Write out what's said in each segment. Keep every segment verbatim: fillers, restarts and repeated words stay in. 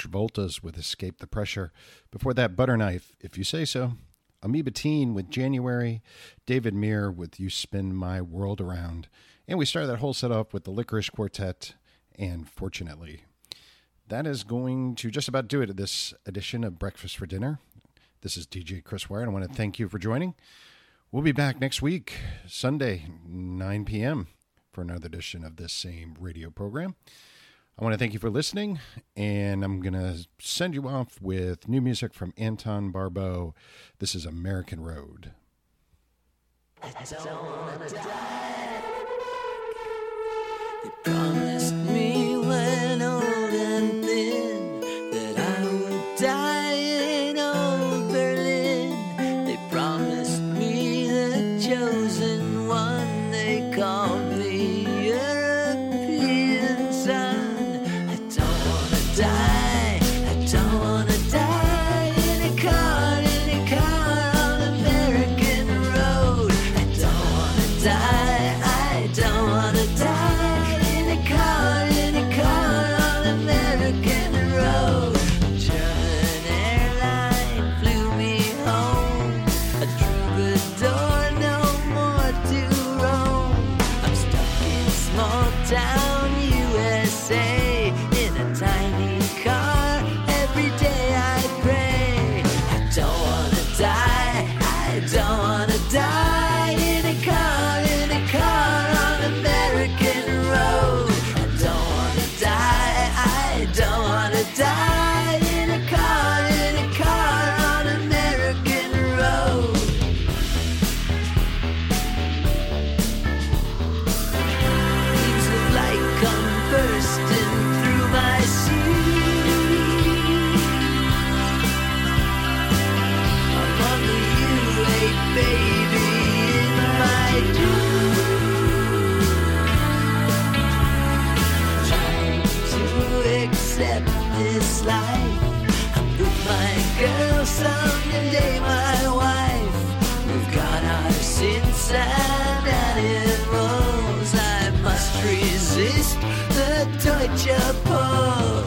Travolta's with Escape the Pressure. Before that, Butterknife, If You Say So. Amoeba Teen with January. David Meir with You Spin My World Around. And we started that whole set off with the Licorice Quartet and Fortunately. That is going to just about do it at this edition of Breakfast for Dinner. This is D J Chris Wire, and I want to thank you for joining. We'll be back next week, Sunday, nine p.m., for another edition of this same radio program. I want to thank you for listening, and I'm going to send you off with new music from Anton Barbeau. This is American Road. I don't wanna die. They promised me when old and thin that I would die in old Berlin. They promised me the chosen one. They called me European son. I don't wanna die. I don't wanna die in a car, in a car on American road. I don't wanna die. I don't wanna die in a car, in a car on American road. German airline flew me home. A troubadour, no more to roam. I'm stuck in small town U S A in a tiny car. Every day I pray. I don't wanna die. I don't wanna die in a car, in a car on American road. I don't wanna die. I don't wanna die in a car, in a car on American road. Beams of light come bursting through my suit. I'm on the U eight, baby, in my dream. Trying to accept this life. I'm with my girl, someday my wife. We've got our sins and animals. I must resist the Deutsche Post.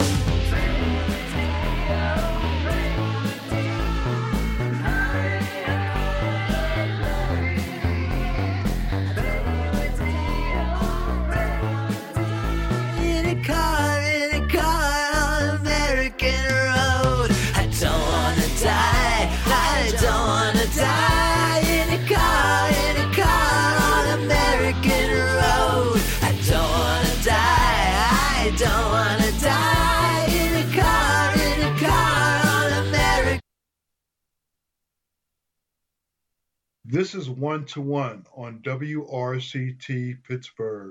In a car, in a car on American road. I don't wanna die. I don't wanna die in a car, in a car on American road. I don't wanna die. I don't wanna die in a car, in a car on American. This is One to One on W R C T Pittsburgh.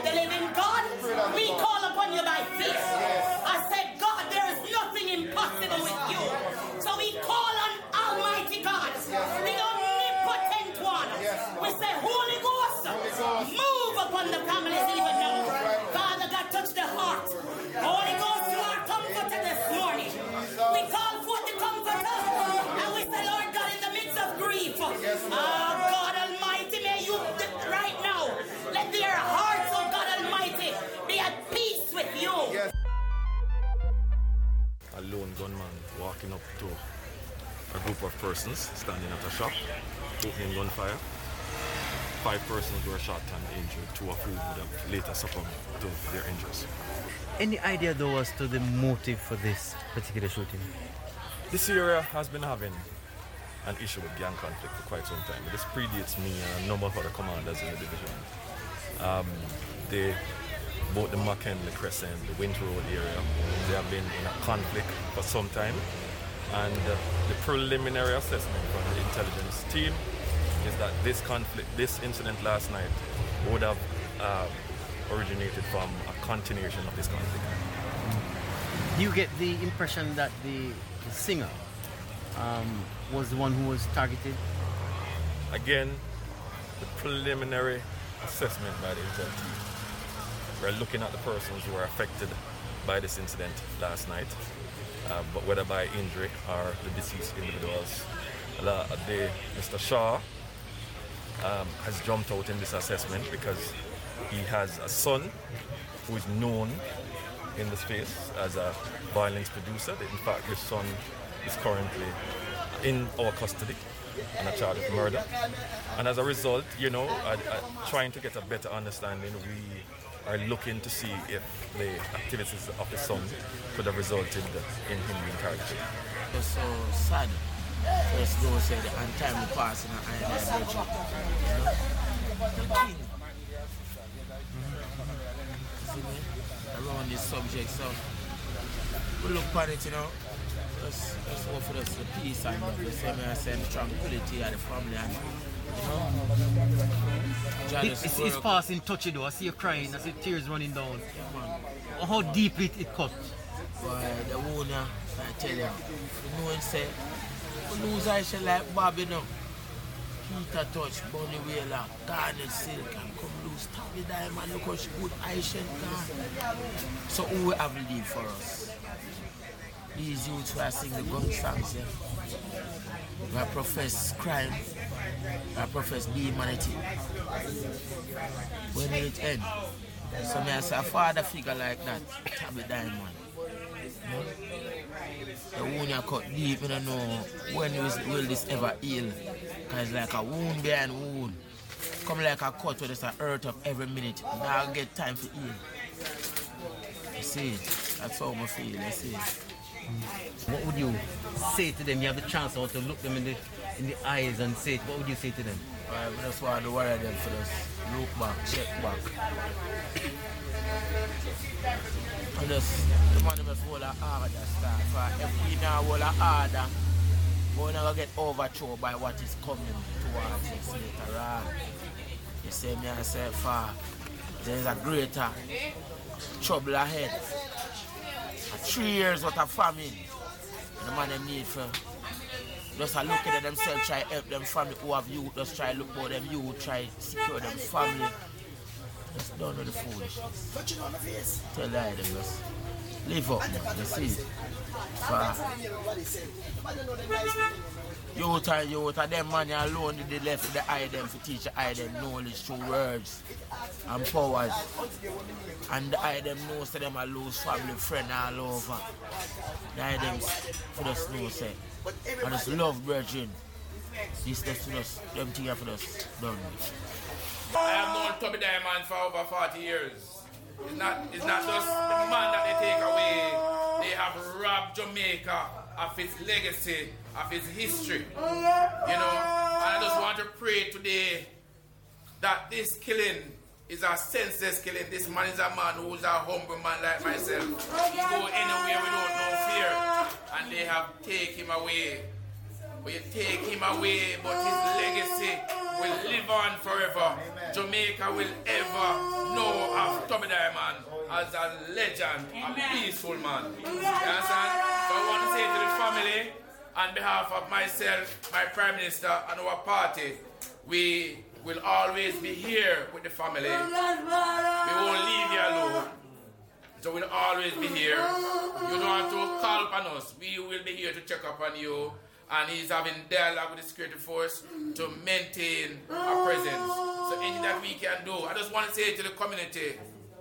the living God, we call upon you by faith. I said, God, there is nothing impossible with you. So we call on Almighty God, the omnipotent one. We say, Holy Ghost, move upon the families even now. Father God, touch the heart. Holy Ghost, you are comforted this morning. We call forth the comforter, and we say, Lord God, in the midst of grief, oh God Almighty, may you right now let their hearts, oh God Almighty, be at peace with you. A lone gunman walking up to a group of persons standing at a shop, opening gunfire. Five persons were shot and injured, two of whom would have later succumbed to their injuries. Any idea though as to the motive for this particular shooting? This area has been having an issue with gang conflict for quite some time. This predates me and a number of other commanders in the division. Um, they, both the McKinley Crescent, the Winter Road area, they have been in a conflict for some time. And uh, the preliminary assessment from the intelligence team is that this conflict, this incident last night would have uh, originated from a continuation of this conflict. Do you get the impression that the, the singer um, was the one who was targeted? Again, the preliminary assessment by the intel team. We're looking at the persons who were affected by this incident last night, uh, but whether by injury or the deceased individuals. Uh, the, Mister Shaw um, has jumped out in this assessment because he has a son who is known in the space as a violence producer. In fact, his son is currently in our custody on a charge of murder. And as a result, you know, uh, uh, trying to get a better understanding, we are looking to see if the activities of the son could have resulted in him being targeted. It was so sad. First, those say the untimely passing of Iron Virgin. You know? The king. See me? Around this subject, so we look upon it, you know. Let's, let's hope for us the peace and love. The same as the tranquility of the family and, you know. It, it's, it's passing touchy though. I see you crying, I see tears running down. Yeah, how deep it, it cut? Boy, the owner, I tell you, you know and say, we lose Aisha like Bobby now. Peter Touch, Bonnie Wheeler, Garnet Silk, and come lose Tommy Diamond. Look how she good Aisha gone. So who will have leave for us? These youths who are singing the gun songs, yeah. Who are profess crime, who are profess dehumanity. When will it end? So me I say a father figure like that, Tommy Diamond. You know? The wound you cut deep, I don't know when will this ever heal. Because it's like a wound behind wound. Come like a cut where there's a hurt up every minute. Now I'll get time to heal. You see it? That's how I feel, you see it. What would you say to them? You have the chance to look them in the in the eyes and say it. What would you say to them? Well, we just want to worry them for us. Look back, check back. And just, the man must hold a harder start. For if we now hold a harder, we're not going to get overthrown by what is coming towards us later on. You see me, I say, for there's a greater trouble ahead. Three years worth of famine. And the man them need for just a look at themselves, try help them family who have youth, just try look for them youth, try secure them family. Just don't know the foolishness. Tell them just live up, man. You see. For youth and youth and them man alone they left the eye them to teach the eye them knowledge through words and powers. And the eye them know so them a lose family friend all over. The eye them for us know say. I just love virgin. This is for us, them things for us done. I have known Tommy Diamond for over forty years. It's not, it's not just the man that they take away. They have robbed Jamaica of its legacy, of its history. You know, and I just want to pray today that this killing is a senseless killing. This man is a man who's a humble man like myself. He go anywhere we don't know fear. And they have taken him away but you take him away, but his legacy will live on forever. Amen. Jamaica will ever know of Tommy Diamond as a legend, Amen. A peaceful man. You understand? So I want to say to the family, on behalf of myself, my Prime Minister, and our party, we will always be here with the family. We won't leave you alone. So we'll always be here. You don't have to call upon us. We will be here to check up on you. And he's having dialogue with the security force to maintain a presence. So anything that we can do. I just want to say to the community,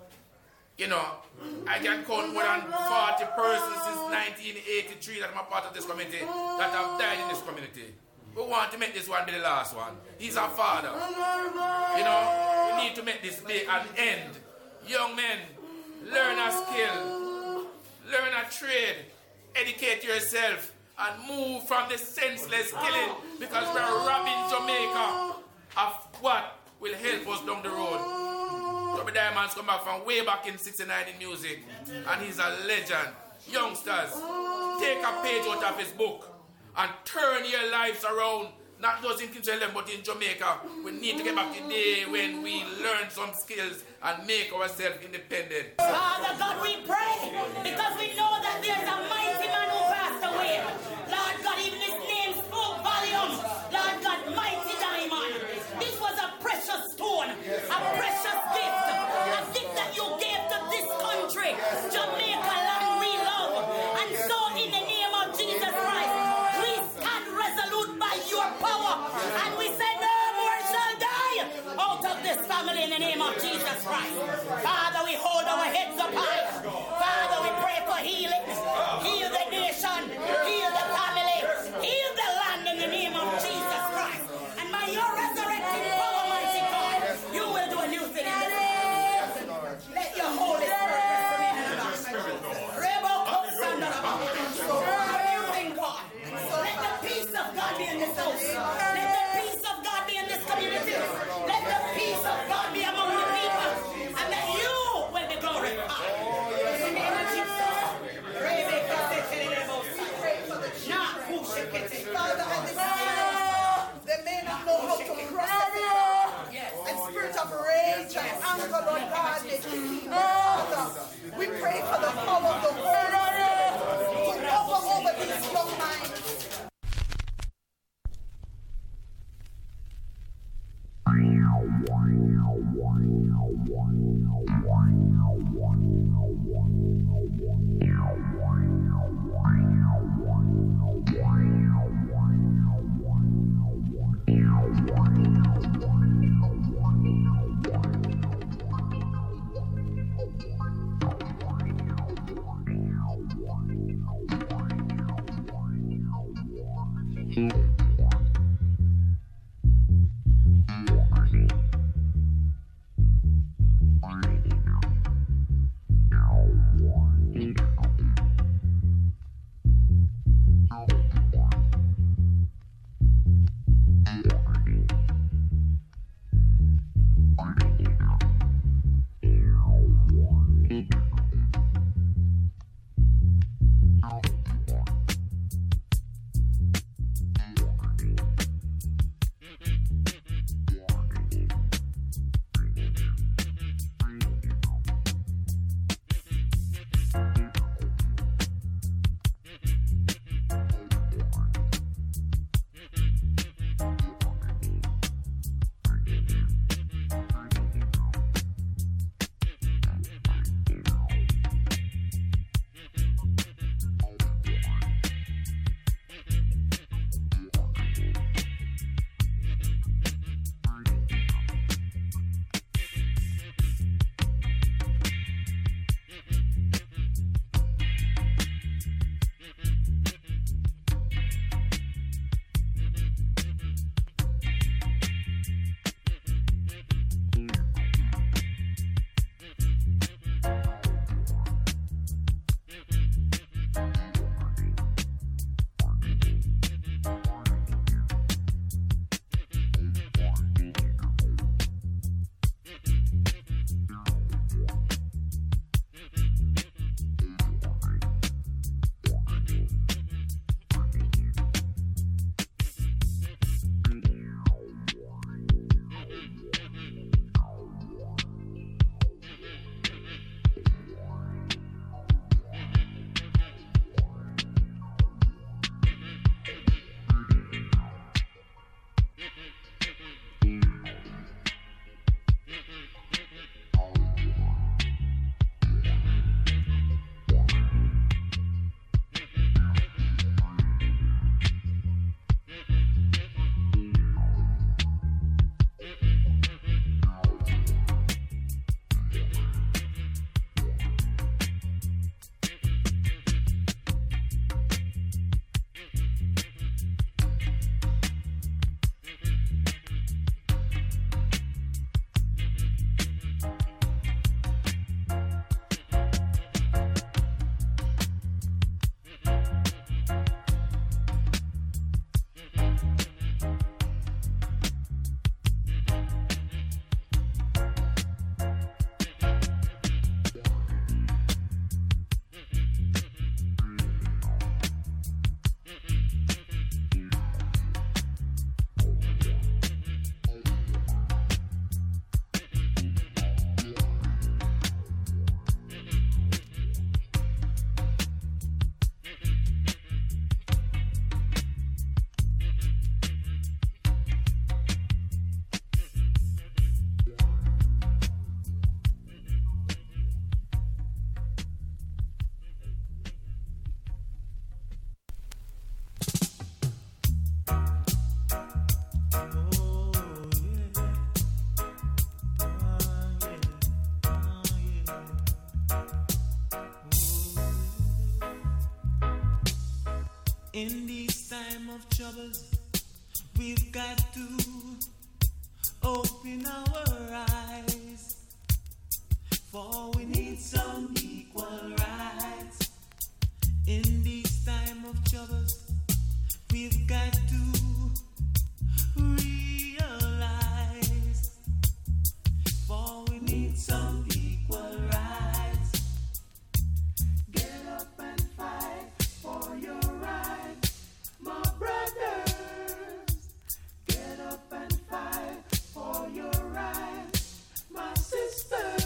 you know, I can count more than forty persons since nineteen eighty-three that I'm a part of this community that have died in this community. We want to make this one be the last one. He's our father. You know, we need to make this day an end. Young men, learn a skill, learn a trade, educate yourself, and move from the senseless killing, because we're robbing Jamaica of what will help us down the road. Tommy Diamond's come back from way back in sixty-nine in music, and he's a legend. Youngsters, take a page out of his book and turn your lives around. Not just in Kingston but in Jamaica. We need to get back to the day when we learn some skills and make ourselves independent. Father God, we pray because we know that there's a mighty man who passed away. Lord God, even his name spoke volumes. Lord God, mighty Diamond. This was a precious stone, a precious gift, a gift that you gave to this country, Jamaica, land we love. And so in the name of Jesus Christ, we stand resolute by your power, and we say no more shall die out of this family in the name of Jesus Christ. Father, we hold our heads up high. Father, we pray for healing. Heal the nation, heal the family, heal the land in the name of Jesus Christ. And by your resurrecting power, mighty God, you will do a new thing in this world. Let your Holy Spirit rest remain in us. Rebel comes under the bow. A new thing, God. So let the peace of God be in this house. Let the peace of God be in this community. Let the peace of God be among the people. And that you will be glorified. In the name of Jesus. Father, and this man, they may not know how to process it. And spirit of rage and anger, Lord God, they keep Father. We pray for the power of the Holy Spirit to over over these young minds. In these time of troubles, we've got to open our eyes, for we need some equal rights. In these time of troubles, we've got to realize, for we need some equal rights. Get up and fight for your rights, my brothers. Get up and fight for your rights, my sisters.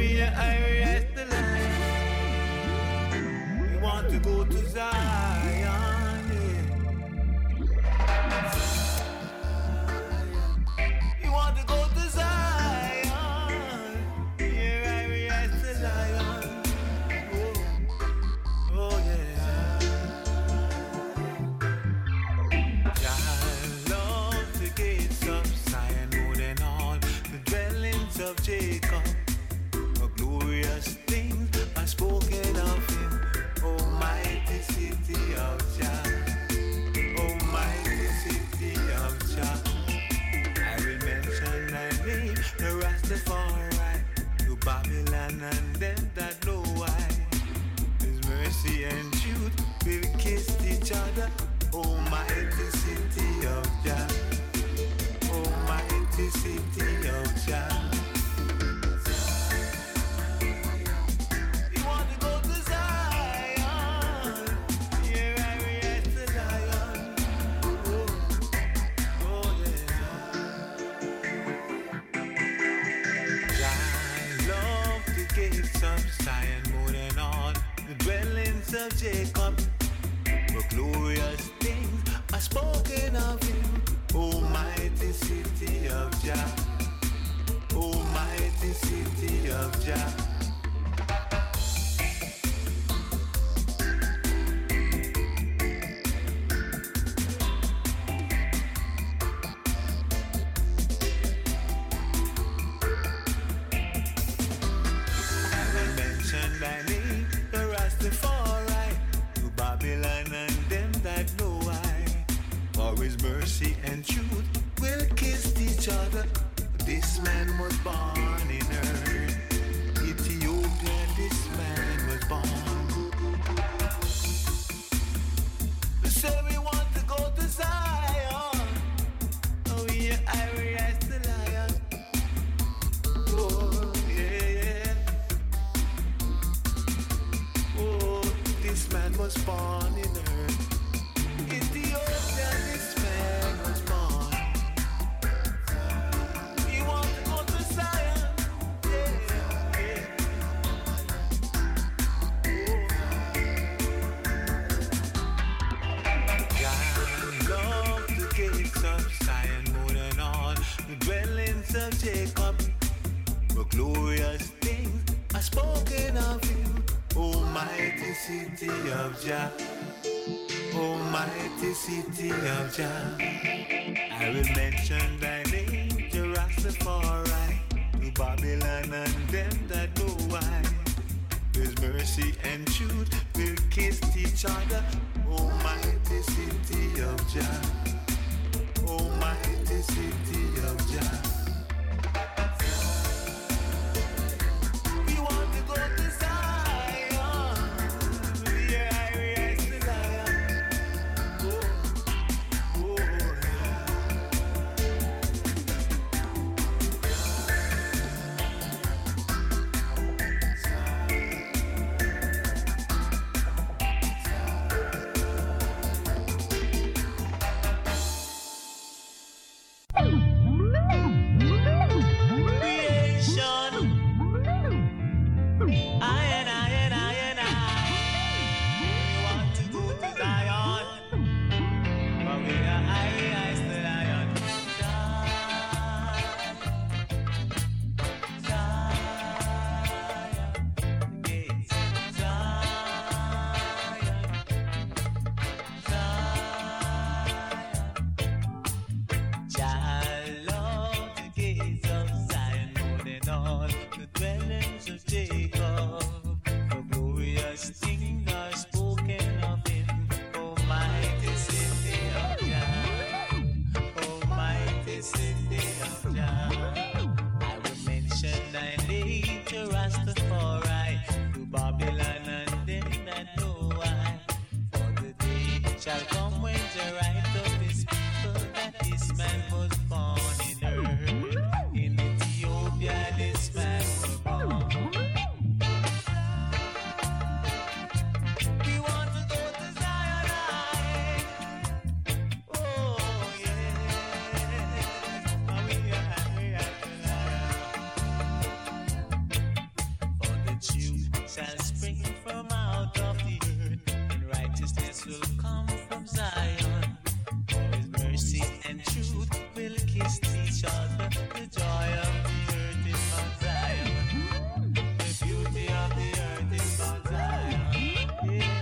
We are Irish the line. We want to go to Zion. Yeah. We want to go to Zion. We are Irish the lion. Oh, oh yeah. God loves the gates of Zion more than all the dwellings of Jacob. A glorious things are spoken of him, Almighty city of Jah, Almighty city of Jah. I will mention thy name, the Rastafari, to Babylon and them that know why. His mercy and truth will kiss each other, Almighty city of Jah, Almighty city of Jah. You want to go to Zion? Here I react to Zion. Oh, oh yeah. I love the gates of Zion more than all the dwellings of Jacob. For glorious things are spoken of him, Almighty city of Jah, Almighty city of Jah. I will mention thy name, the Rastafari, to Babylon and them that know why. For his mercy and truth will kiss each other. This man was born in earth. Ethiopia, this man was born. So we want to go to Zion. Oh yeah, I realize the lion. Oh yeah, yeah. Oh, this man was born in earth. Ethiopia, this man was born. You want to go to Zion? Yeah, yeah. God loved the gates of Zion more than all the dwellings of Jacob. For glorious things are spoken of him, Almighty city of Jah, Almighty city of Jah. I will mention thy name, the Rastafari, to Babylon and them that know why. His mercy and truth will kiss each other, Almighty city of Jah, Almighty city of Jah. We want to go to Zion. Yeah, I realize the lion. Oh, oh, will come from Zion. His mercy and truth will kiss each other. The joy of the earth is Mount Zion. The beauty of the earth is Mount Zion. Yeah.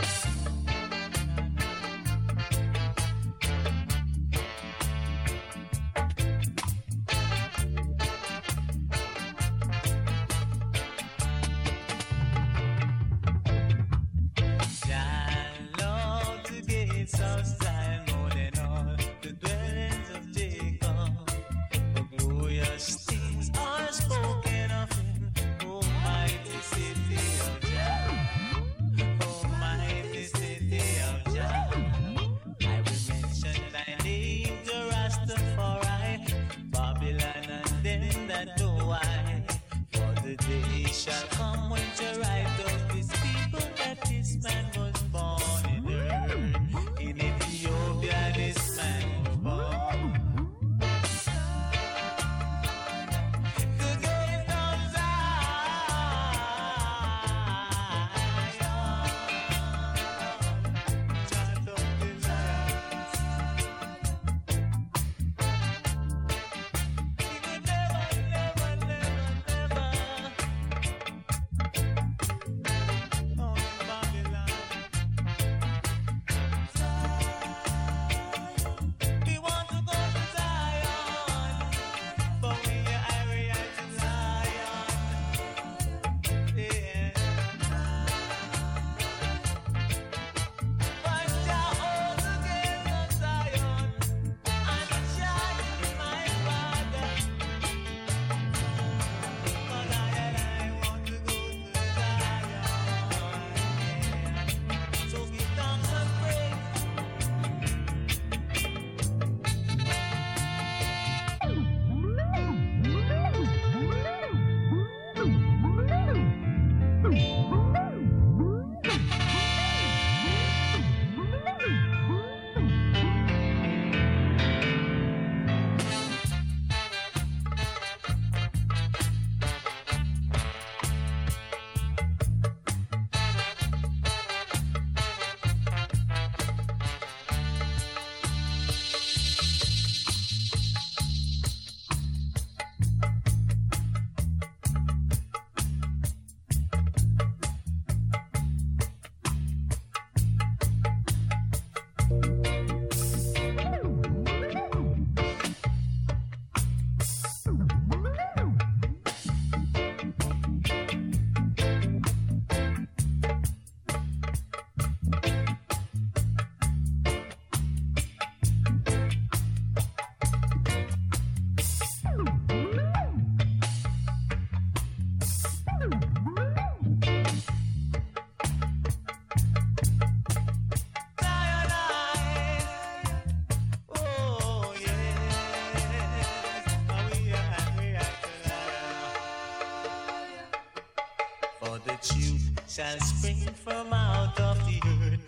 Shall spring from out of the earth.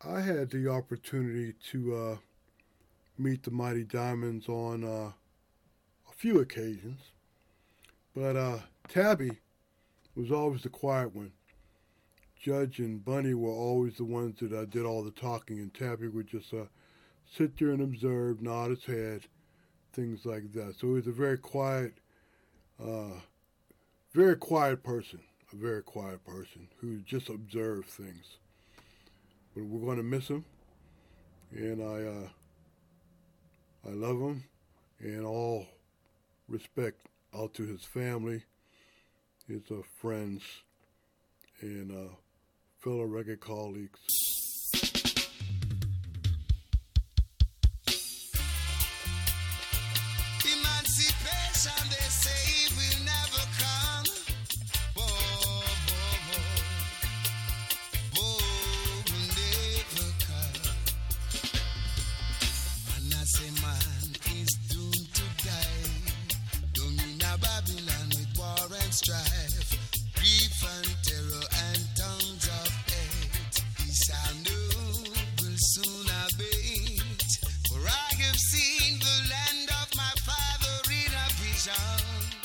I had the opportunity to uh, meet the Mighty Diamonds on uh, a few occasions, but uh, Tabby was always the quiet one. Judge and Bunny were always the ones that uh, did all the talking, and Tabby would just uh, sit there and observe, nod his head, things like that. So he was a very quiet, uh, very quiet person, a very quiet person who just observed things. But we're going to miss him, and I, uh, I love him, and all respect out to his family, his uh, friends, and uh, fellow reggae colleagues. Emancipation, they say, will never come. Whoa, whoa, whoa. Whoa, will never come. And I say man is doomed to die. Down in a Babylon with war and strife, grief and terror and tongues of hate. This I know will soon abate. For I have seen the land of my father in a vision.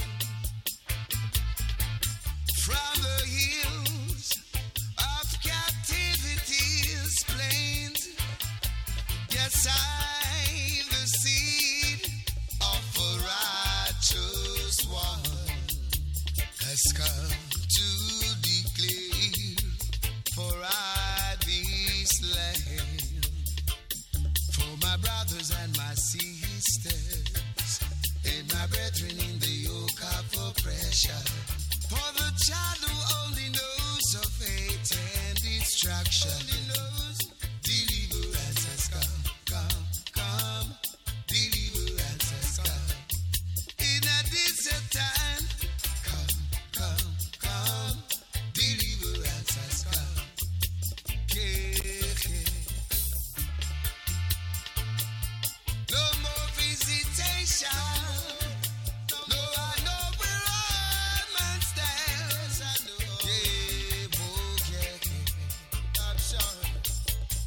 From the hills of captivity's plains, yes, I the seed of a righteous one has come to declare for I this land, for my brothers and my sisters, and my brethren in the yoke of oppression, for the child who only knows of hate and destruction. Deliverance has come, come, come. Deliverance has come. In a desert time, come, come, come. Deliverance has come. Yeah, yeah. No more visitation. No, I know where all man stands. Yeah, oh, yeah, yeah. I'm sorry.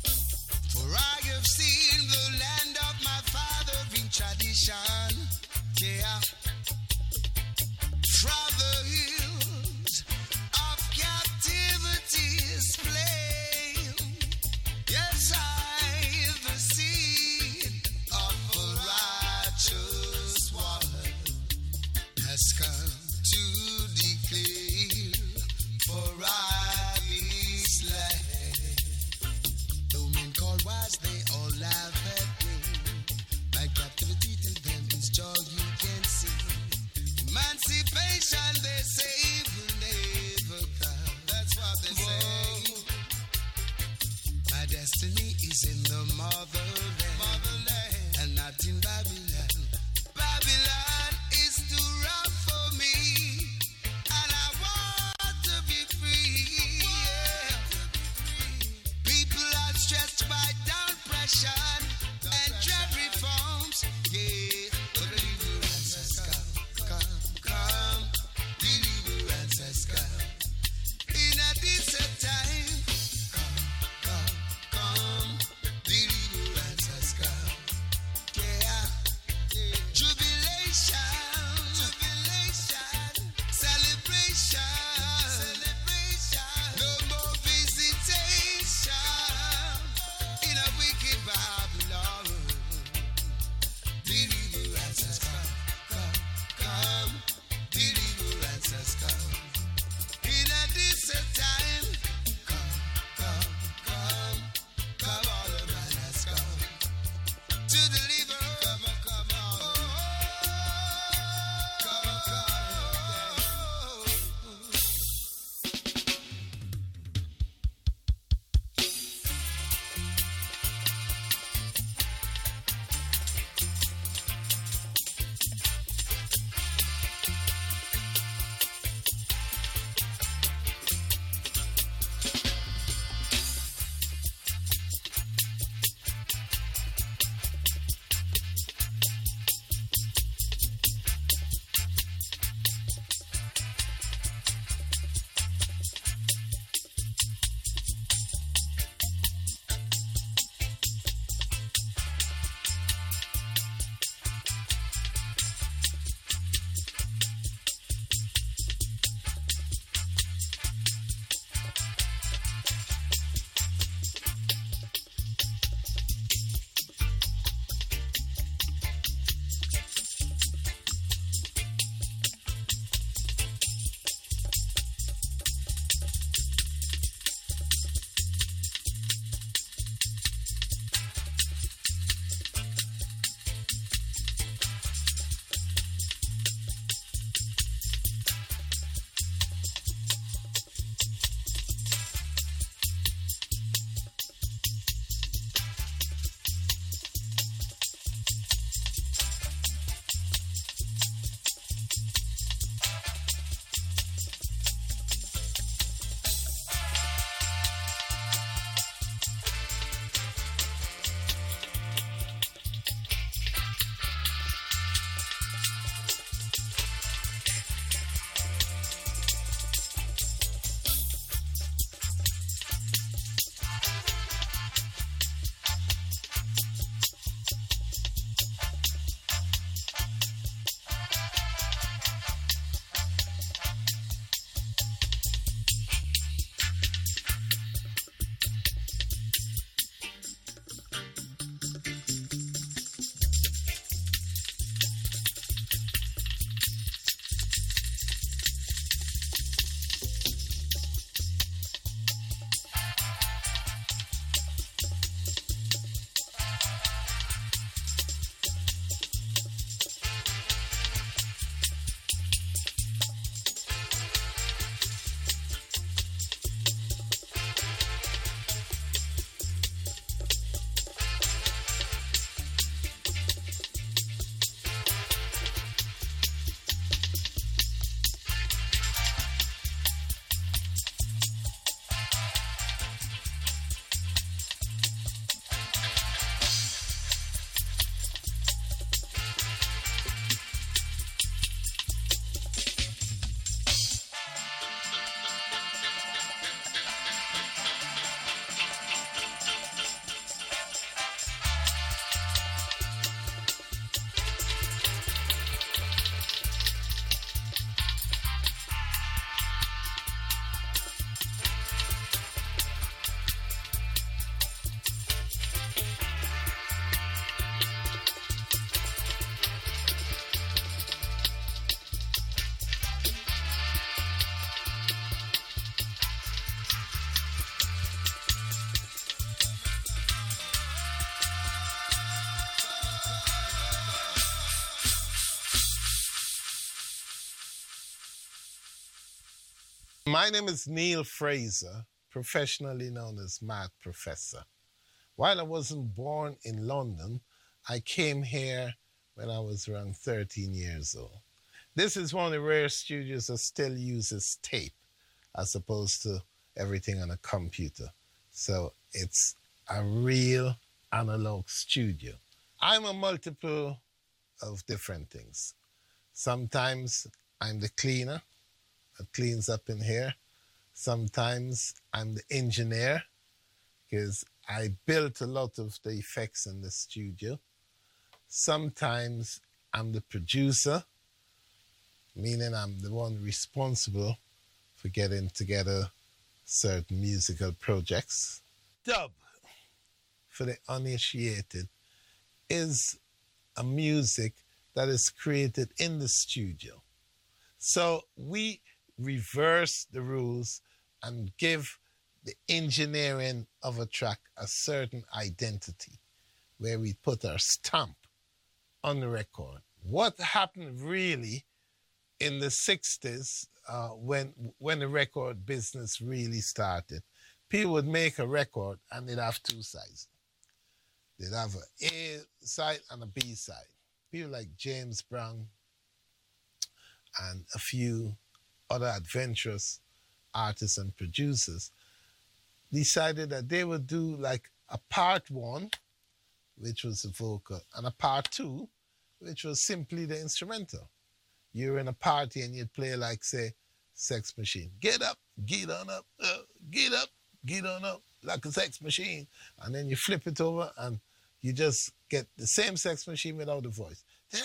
My name is Neil Fraser, professionally known as Math Professor. While I wasn't born in London, I came here when I was around thirteen years old. This is one of the rare studios that still uses tape as opposed to everything on a computer. So it's a real analog studio. I'm a multiple of different things. Sometimes I'm the cleaner that cleans up in here. Sometimes I'm the engineer because I built a lot of the effects in the studio. Sometimes I'm the producer, meaning I'm the one responsible for getting together certain musical projects. Dub, for the uninitiated, is a music that is created in the studio. So we reverse the rules and give the engineering of a track a certain identity where we put our stamp on the record. What happened really in the sixties uh, when, when the record business really started, people would make a record and they'd have two sides. They'd have an A side and a B side. People like James Brown and a few other adventurous artists and producers decided that they would do like a part one, which was the vocal, and a part two, which was simply the instrumental. You're in a party and you'd play like, say, Sex Machine. Get up, get on up, uh, get up, get on up, like a sex machine. And then you flip it over and you just get the same Sex Machine without the voice.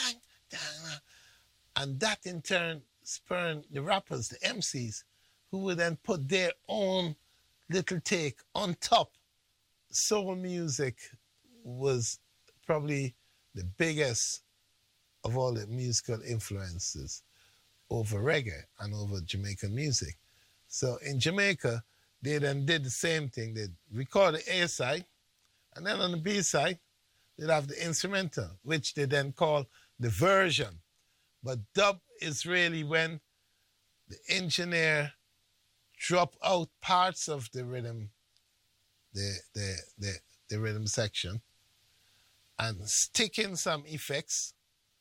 And that in turn spurred the rappers, the M Cs, who would then put their own little take on top. Soul music was probably the biggest of all the musical influences over reggae and over Jamaican music. So in Jamaica, they then did the same thing. They'd record the A side, and then on the B side, they'd have the instrumental, which they then call the version. But dub is really when the engineer drop out parts of the rhythm, the, the, the, the rhythm section, and stick in some effects,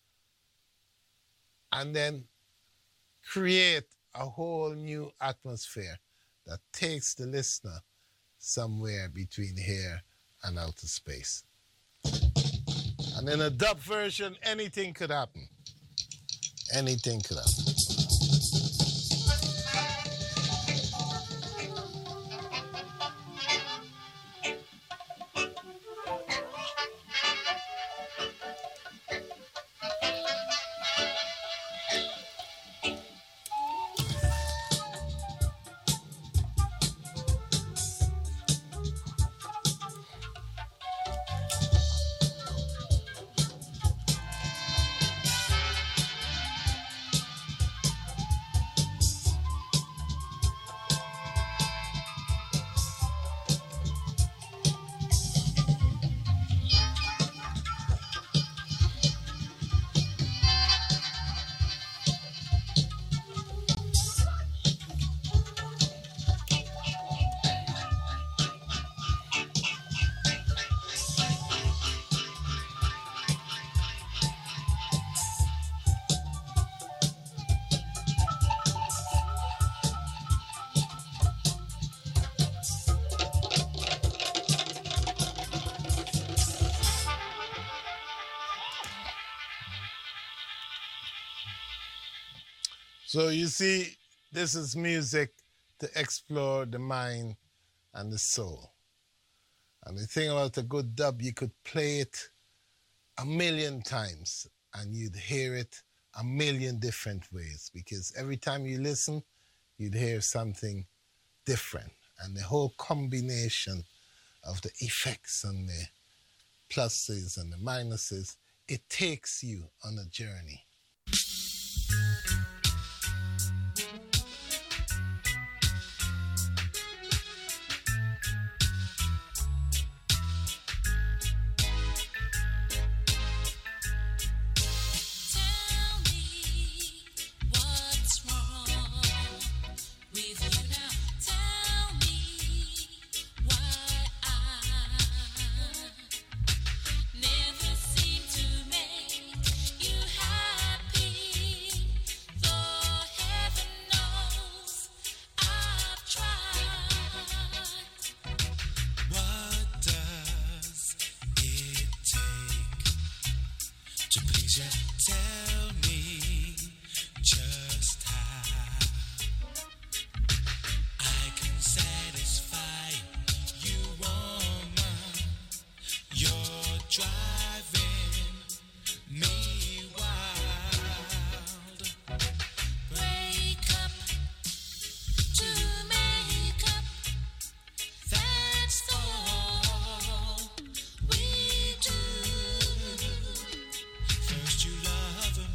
and then create a whole new atmosphere that takes the listener somewhere between here and outer space. And in a dub version, anything could happen. Anything could happen. So you see, this is music to explore the mind and the soul. And the thing about a good dub, you could play it a million times and you'd hear it a million different ways, because every time you listen, you'd hear something different. And the whole combination of the effects and the pluses and the minuses, it takes you on a journey. Tell me what's wrong with you. Tell me just how I can satisfy you, woman. You're driving me wild. Break up to make up. That's all we do. First you love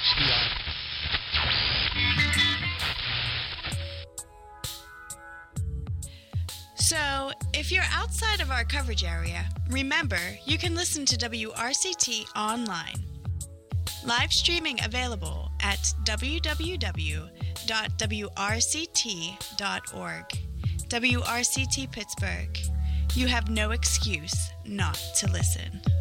H D R. So, if you're outside of our coverage area, remember you can listen to W R C T online. Live streaming available at w w w dot w r c t dot org. W R C T Pittsburgh. You have no excuse not to listen.